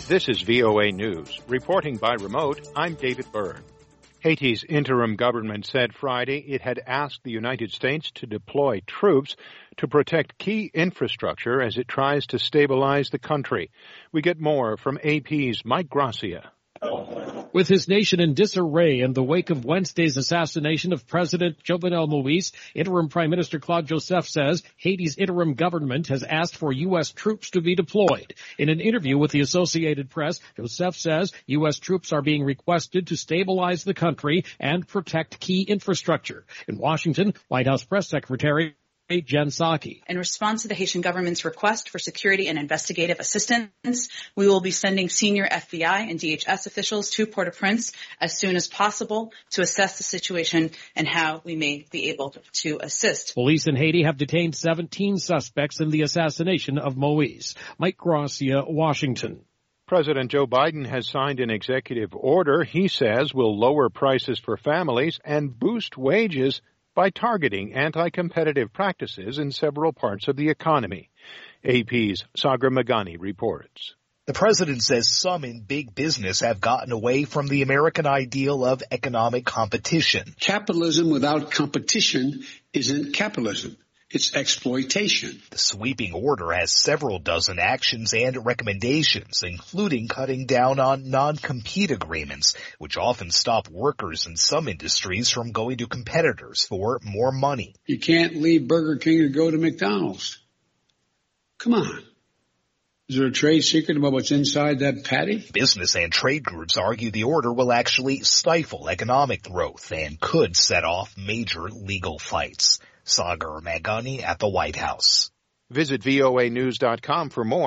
This is VOA News. Reporting by remote, I'm David Byrne. Haiti's interim government said Friday it had asked the United States to deploy troops to protect key infrastructure as it tries to stabilize the country. We get more from AP's Mike Gracia. With his nation in disarray in the wake of Wednesday's assassination of President Jovenel Moïse, interim Prime Minister Claude Joseph says Haiti's interim government has asked for U.S. troops to be deployed. In an interview with the Associated Press, Joseph says U.S. troops are being requested to stabilize the country and protect key infrastructure. In Washington, White House Press Secretary Jen Psaki. In response to the Haitian government's request for security and investigative assistance, we will be sending senior FBI and DHS officials to Port-au-Prince as soon as possible to assess the situation and how we may be able to assist. Police in Haiti have detained 17 suspects in the assassination of Moïse. Mike Gracia, Washington. President Joe Biden has signed an executive order he says will lower prices for families and boost wages by targeting anti-competitive practices in several parts of the economy. AP's Sagar Magani reports. The president says some in big business have gotten away from the American ideal of economic competition. Capitalism without competition isn't capitalism. It's exploitation. The sweeping order has several dozen actions and recommendations, including cutting down on non-compete agreements, which often stop workers in some industries from going to competitors for more money. You can't leave Burger King to go to McDonald's. Come on. Is there a trade secret about what's inside that patty? Business and trade groups argue the order will actually stifle economic growth and could set off major legal fights. Sagar Magani at the White House. Visit voanews.com for more.